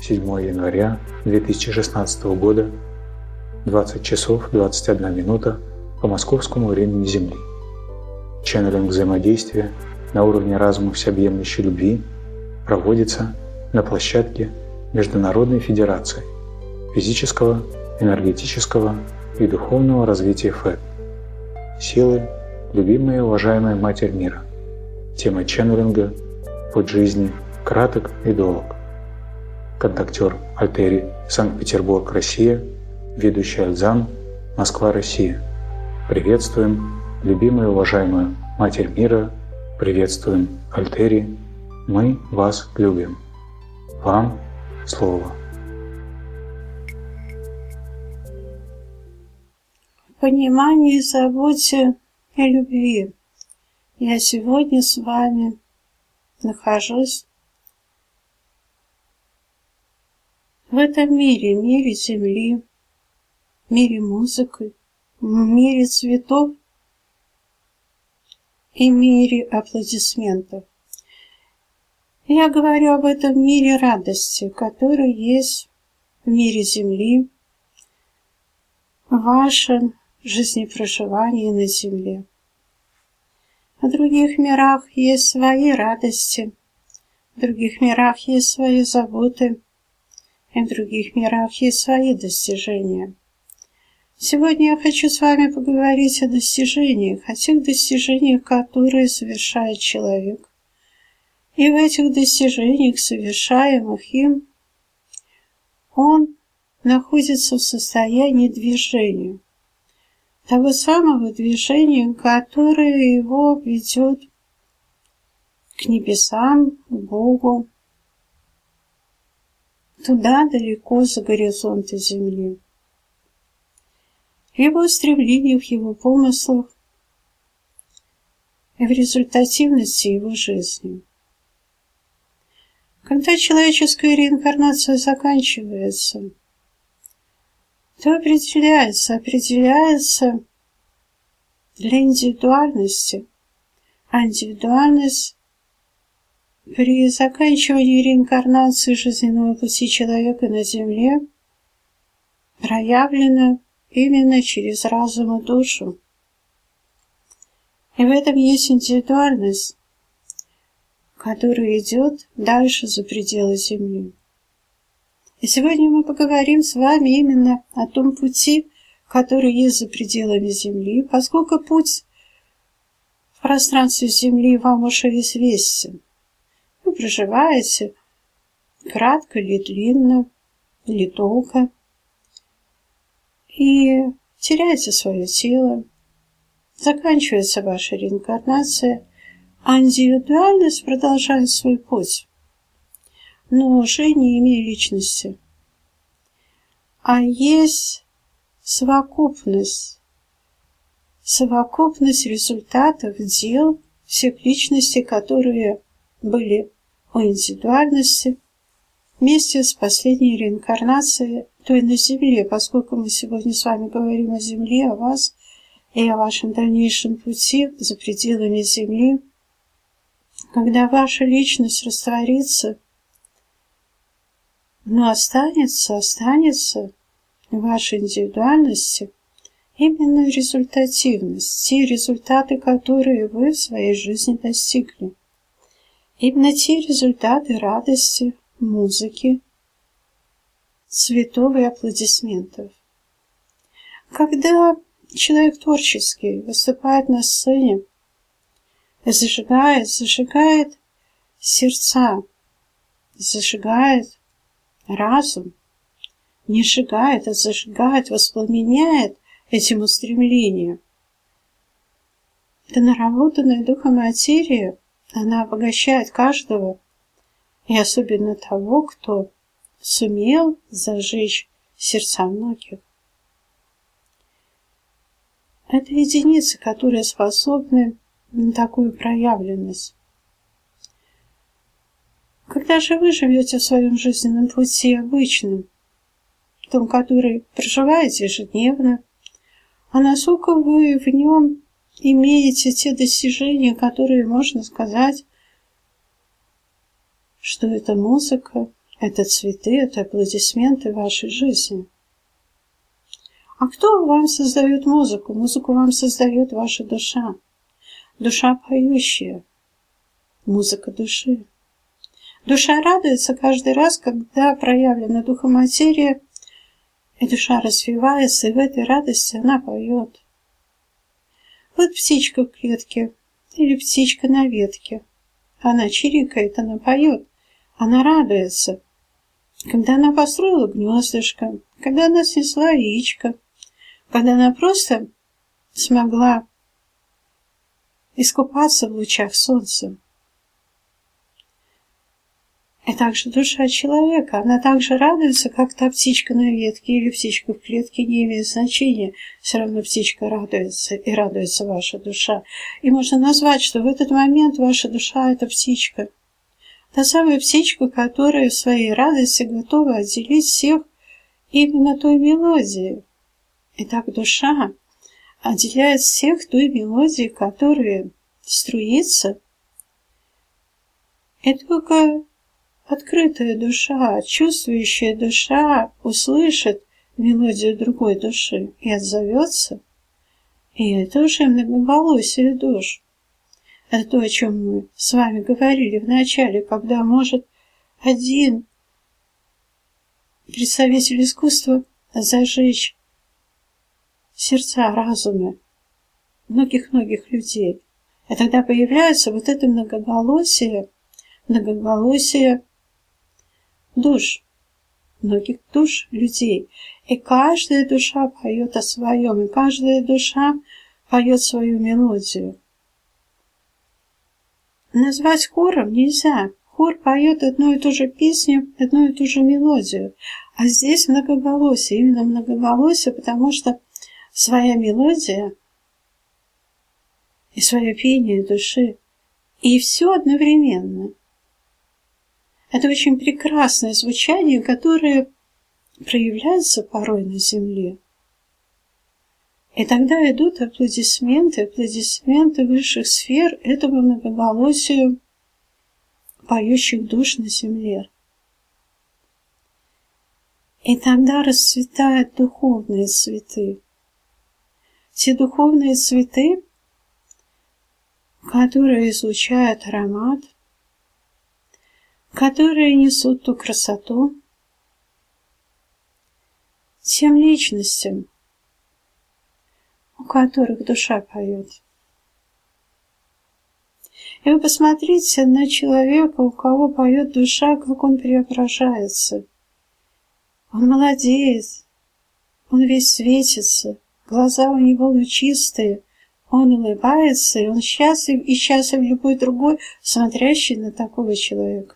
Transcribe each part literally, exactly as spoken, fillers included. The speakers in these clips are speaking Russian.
седьмое января две тысячи шестнадцатого года, двадцать часов двадцать одна минута по московскому времени Земли. Ченнелинг взаимодействия на уровне разума всеобъемлющей любви проводится на площадке Международной Федерации физического, энергетического и духовного развития ФЭД. Силы, любимая и уважаемая Матерь Мира. Тема ченнелинга «Путь жизни краток и долг». Контактер Альтери, Санкт-Петербург, Россия. Ведущий Альзан, Москва, Россия. Приветствуем, любимая и уважаемая Матерь Мира. Приветствуем, Альтери. Мы вас любим. Вам слово. Понимании, заботе и любви я сегодня с вами нахожусь в этом мире, мире Земли, мире музыки, мире цветов и мире аплодисментов. Я говорю об этом мире радости, который есть в мире Земли, в вашем жизнепроживании на Земле. В других мирах есть свои радости, в других мирах есть свои заботы, и в других мирах есть свои достижения. Сегодня я хочу с вами поговорить о достижениях, о тех достижениях, которые совершает человек. И в этих достижениях, совершаемых им, он находится в состоянии движения. Того самого движения, которое его ведет к небесам, к Богу, туда далеко за горизонты Земли. В его стремлениях, в его помыслах и в результативности его жизни. Когда человеческая реинкарнация заканчивается, то определяется, определяется для индивидуальности, а индивидуальность при заканчивании реинкарнации жизненного пути человека на Земле проявлена именно через разум и душу. И в этом есть индивидуальность, которая идет дальше за пределы Земли. И сегодня мы поговорим с вами именно о том пути, который есть за пределами Земли, поскольку путь в пространстве Земли вам уже известен. Вы проживаете кратко или длинно, или долго, и теряете свое тело, заканчивается ваша реинкарнация, а индивидуальность продолжает свой путь, но уже не имея личности. А есть совокупность, совокупность результатов дел всех личностей, которые были у индивидуальности вместе с последней реинкарнацией, той на Земле, поскольку мы сегодня с вами говорим о Земле, о вас и о вашем дальнейшем пути за пределами Земли. Когда ваша личность растворится, но останется, останется в вашей индивидуальности именно результативность, те результаты, которые вы в своей жизни достигли. Именно те результаты радости, музыки, цветов и аплодисментов. Когда человек творческий выступает на сцене, зажигает, зажигает сердца, зажигает разум, не сжигает, а зажигает, воспламеняет этим устремлением. Это наработанная духом материя, она обогащает каждого, и особенно того, кто сумел зажечь сердца многих. Это единицы, которые способны на такую проявленность. Когда же вы живете в своем жизненном пути обычном, том, который проживаете ежедневно, а насколько вы в нем имеете те достижения, которые можно сказать, что это музыка, Это цветы, это аплодисменты вашей жизни. А кто вам создает музыку? Музыку вам создает ваша душа. Душа поющая. Музыка души. Душа радуется каждый раз, когда проявлена духоматерия, и душа развивается, и в этой радости она поет. Вот птичка в клетке или птичка на ветке. Она чирикает, она поет, она радуется. Когда она построила гнездышко, когда она снесла яичко, когда она просто смогла искупаться в лучах солнца. И также душа человека, она также радуется, как та птичка на ветке или птичка в клетке, не имеет значения. Все равно птичка радуется, и радуется ваша душа. И можно назвать, что в этот момент ваша душа – это птичка. Та самая птичка, которая в своей радости готова отделить всех именно той мелодией. И так душа отделяет всех той мелодии, которая струится. И только открытая душа, чувствующая душа услышит мелодию другой души и отзовется. И это уже многоголосие душ. Это то, о чем мы с вами говорили в начале, когда может один представитель искусства зажечь сердца, разумы многих-многих людей. И тогда появляется вот это многоголосие, многоголосие душ, многих душ людей. И каждая душа поет о своем, и каждая душа поет свою мелодию. Назвать хором нельзя. Хор поет одну и ту же песню, одну и ту же мелодию. А здесь многоголосие, именно многоголосие, потому что своя мелодия и свое пение души, и все одновременно. Это очень прекрасное звучание, которое проявляется порой на земле. И тогда идут аплодисменты, аплодисменты высших сфер этому многоголосию поющих душ на земле. И тогда расцветают духовные цветы. Те духовные цветы, которые излучают аромат, которые несут ту красоту тем личностям, у которых душа поет. И вы посмотрите на человека, у кого поет душа, как он преображается. Он молодеет, он весь светится, глаза у него лучистые, он улыбается, и он счастлив, и счастлив любой другой, смотрящий на такого человека.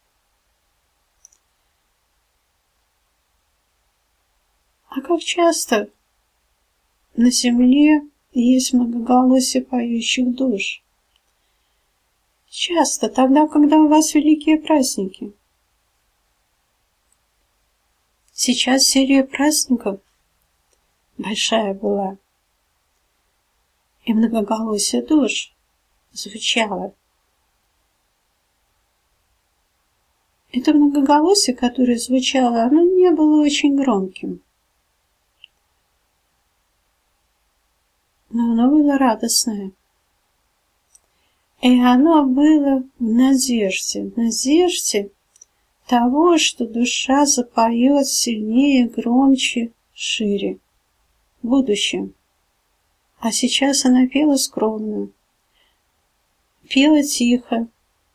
А как часто на земле есть многоголосие поющих душ? Часто, тогда, когда у вас великие праздники. Сейчас серия праздников большая была, и многоголосие душ звучало. Это многоголосие, которое звучало, оно не было очень громким. Но оно было радостное. И оно было в надежде, в надежде того, что душа запоет сильнее, громче, шире, в будущем. А сейчас она пела скромно, пела тихо.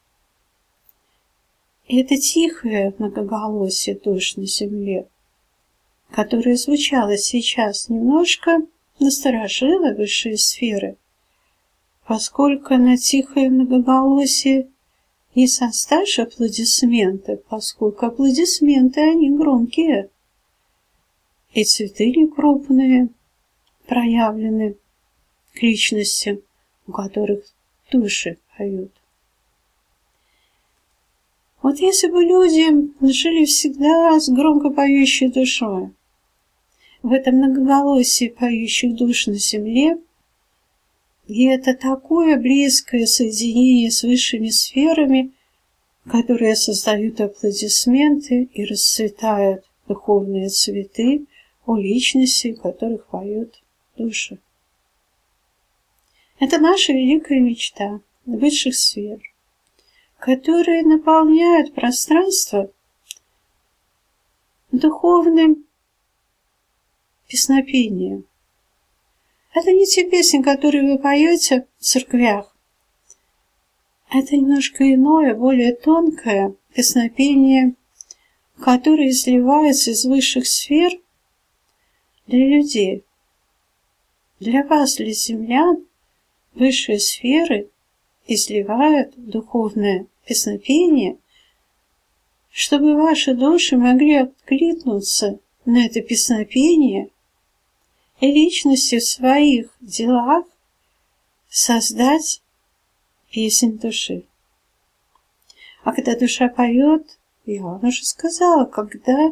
И это тихое многоголосие душ на земле, которое звучало сейчас, немножко насторожило высшие сферы, поскольку на тихое многоголосие не составишь аплодисменты, поскольку аплодисменты, они громкие, и цветы не крупные, проявлены к личности, у которых души поют. Вот если бы люди жили всегда с громко поющей душой, в этом многоголосии поющих душ на земле, и это такое близкое соединение с высшими сферами, которые создают аплодисменты и расцветают духовные цветы у личностей, которых поют души. Это наша великая мечта высших сфер, которые наполняют пространство духовным песнопением. Это не те песни, которые вы поете в церквях. Это немножко иное, более тонкое песнопение, которое изливается из высших сфер для людей. Для вас, для землян, высшие сферы изливают духовное песнопение, чтобы ваши души могли откликнуться на это песнопение и личности в своих делах создать песнь души. А когда душа поет, я вам уже сказала, когда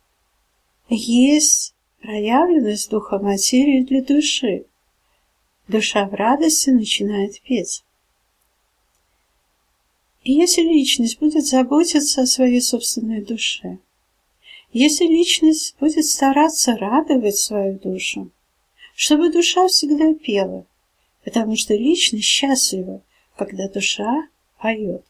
есть проявленность духа материи для души, душа в радости начинает петь. И если личность будет заботиться о своей собственной душе, если личность будет стараться радовать свою душу, чтобы душа всегда пела, потому что личность счастлива, когда душа поет.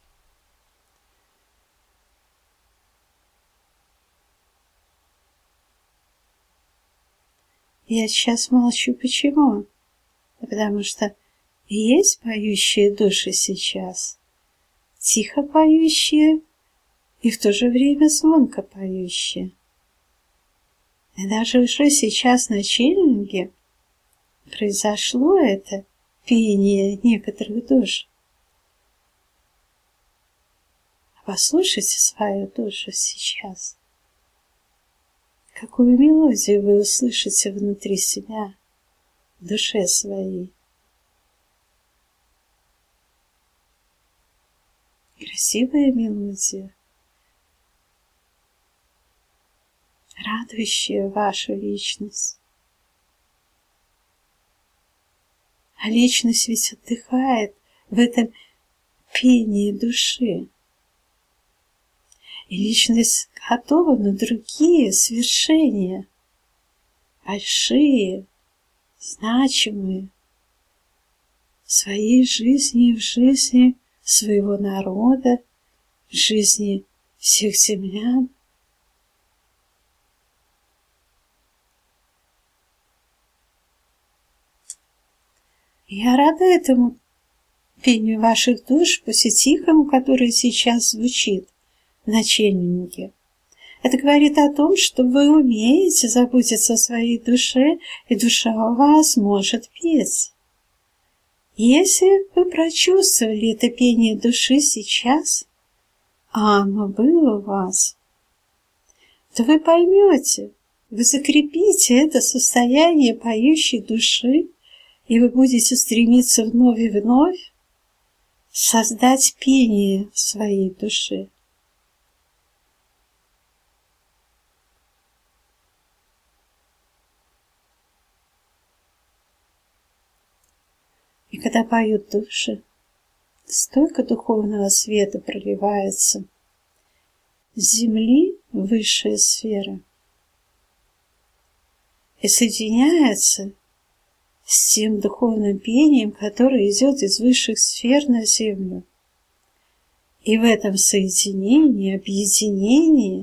Я сейчас молчу. Почему? Потому что есть поющие души сейчас, тихо поющие и в то же время звонко поющие. И даже уже сейчас на Челленге произошло это пение некоторых душ. Послушайте свою душу сейчас. Какую мелодию вы услышите внутри себя, в душе своей. Красивая мелодия, радующая вашу личность. А личность ведь отдыхает в этом пении души. И личность готова на другие свершения, большие, значимые, в своей жизни и в жизни своего народа, в жизни всех землян. Я рада этому пению ваших душ, пусть и тихому, которое сейчас звучит на Челленге. Это говорит о том, что вы умеете заботиться о своей душе, и душа у вас может петь. Если вы прочувствовали это пение души сейчас, а оно было у вас, то вы поймете, вы закрепите это состояние поющей души, и вы будете стремиться вновь и вновь создать пение своей души. И когда поют души, столько духовного света проливается с земли в высшие сферы и соединяется с тем духовным пением, которое идет из высших сфер на землю. И в этом соединении, объединении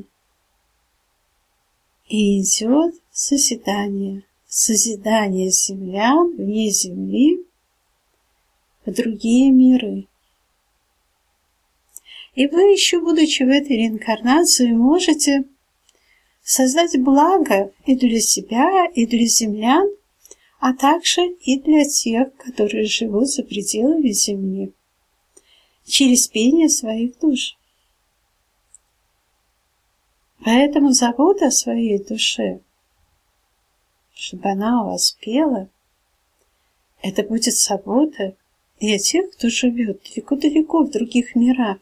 и идет созидание, созидание землян вне земли в другие миры. И вы еще, будучи в этой реинкарнации, можете создать благо и для себя, и для землян, а также и для тех, которые живут за пределами Земли, через пение своих душ. Поэтому забота о своей душе, чтобы она у вас пела, это будет забота и о тех, кто живет далеко-далеко в других мирах,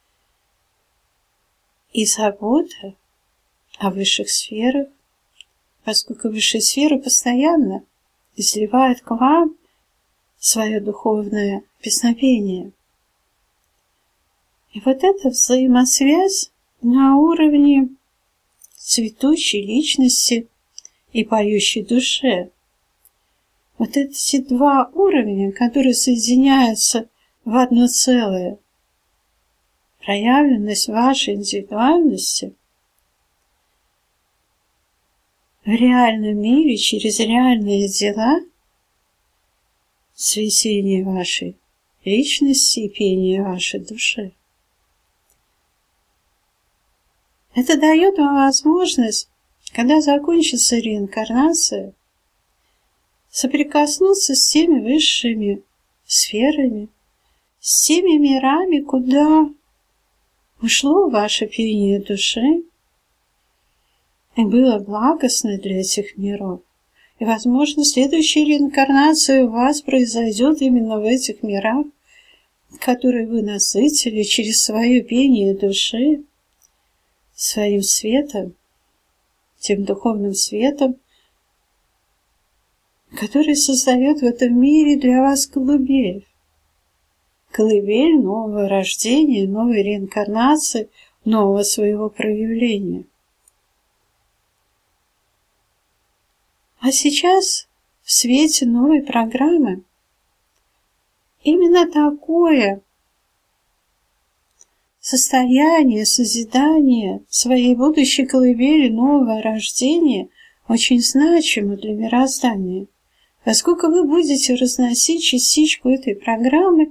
и забота о высших сферах, поскольку высшие сферы постоянно изливают к вам свое духовное песнопение. И вот эта взаимосвязь на уровне цветущей личности и поющей душе. Вот эти два уровня, которые соединяются в одно целое. Проявленность вашей индивидуальности в реальном мире через реальные дела, цветение вашей личности и пение вашей души. Это дает вам возможность, когда закончится реинкарнация, соприкоснуться с теми высшими сферами, с теми мирами, куда ушло ваше пение души, и было благостно для этих миров. И, возможно, следующая реинкарнация у вас произойдет именно в этих мирах, которые вы насытили через свое пение души, своим светом, тем духовным светом, который создает в этом мире для вас колыбель. Колыбель нового рождения, новой реинкарнации, нового своего проявления. А сейчас, в свете новой программы, именно такое состояние созидания своей будущей колыбели нового рождения очень значимо для мироздания, поскольку вы будете разносить частичку этой программы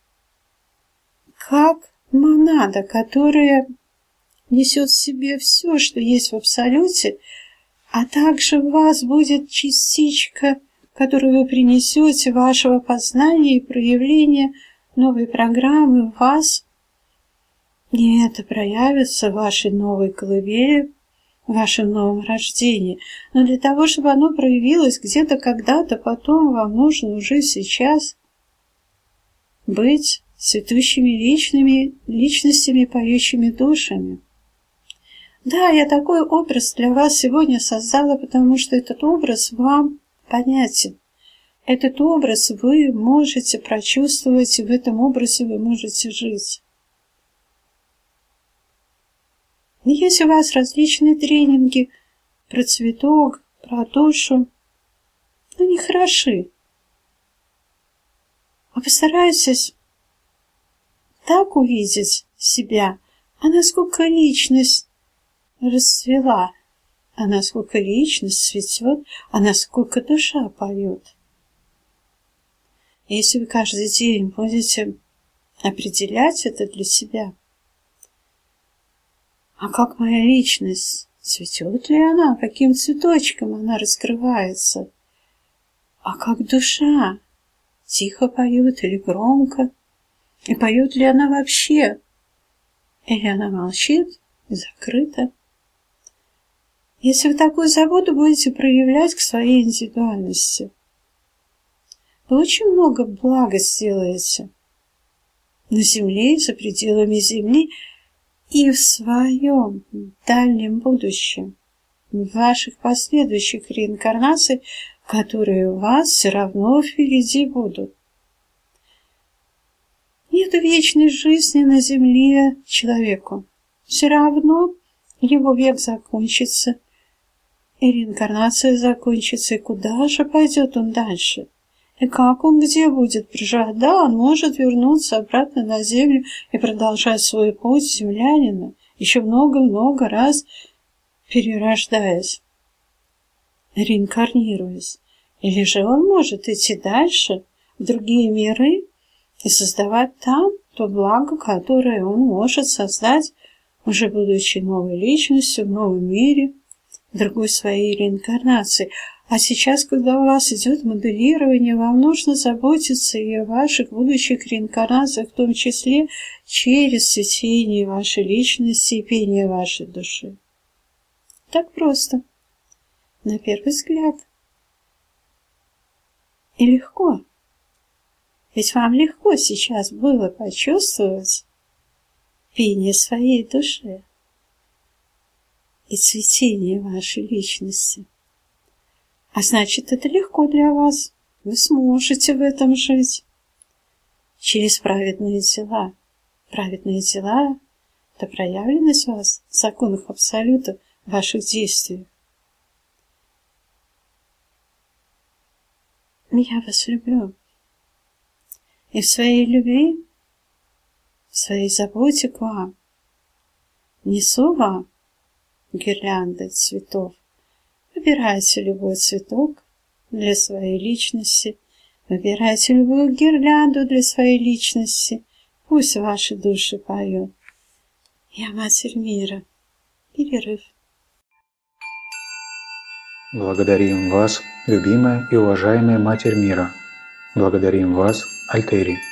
как монада, которая несет в себе все, что есть в Абсолюте, а также в вас будет частичка, которую вы принесете, вашего познания и проявления новой программы в вас. И это проявится в вашей новой колыбели, в вашем новом рождении. Но для того, чтобы оно проявилось где-то когда-то потом, вам нужно уже сейчас быть цветущими личными, личностями, поющими душами. Да, я такой образ для вас сегодня создала, потому что этот образ вам понятен. Этот образ вы можете прочувствовать, и в этом образе вы можете жить. И есть у вас различные тренинги про цветок, про душу, но они хороши. А постарайтесь так увидеть себя, а насколько личность расцвела, а насколько личность цветет, а насколько душа поет. Если вы каждый день будете определять это для себя, а как моя личность, цветет ли она, каким цветочком она раскрывается, а как душа, тихо поет или громко, и поет ли она вообще, или она молчит и закрыта. Если вы такую заботу будете проявлять к своей индивидуальности, вы очень много блага сделаете на земле и за пределами земли и в своем дальнем будущем, в ваших последующих реинкарнациях, которые у вас все равно впереди будут. Нет вечной жизни на земле человеку. Все равно его век закончится, и реинкарнация закончится, и куда же пойдет он дальше? И как он где будет проживать? Да, он может вернуться обратно на землю и продолжать свой путь землянина, еще много-много раз перерождаясь, реинкарнируясь. Или же он может идти дальше, в другие миры, и создавать там то благо, которое он может создать, уже будучи новой личностью в новом мире, в другой своей реинкарнации. А сейчас, когда у вас идет моделирование, вам нужно заботиться и о ваших будущих реинкарнациях, в том числе через цветение вашей личности и пение вашей души. Так просто, на первый взгляд. И легко. Ведь вам легко сейчас было почувствовать пение своей души и цветение вашей личности. А значит, это легко для вас. Вы сможете в этом жить через праведные дела, Праведные дела – это проявленность вас, законов Абсолюта в ваших действиях. Я вас люблю. И в своей любви, в своей заботе к вам, несу вам гирлянды цветов. Выбирайте любой цветок для своей личности, выбирайте любую гирлянду для своей личности. Пусть ваши души поют. Я Матерь Мира. Перерыв. Благодарим вас, любимая и уважаемая Матерь Мира. Благодарим вас, Альтери.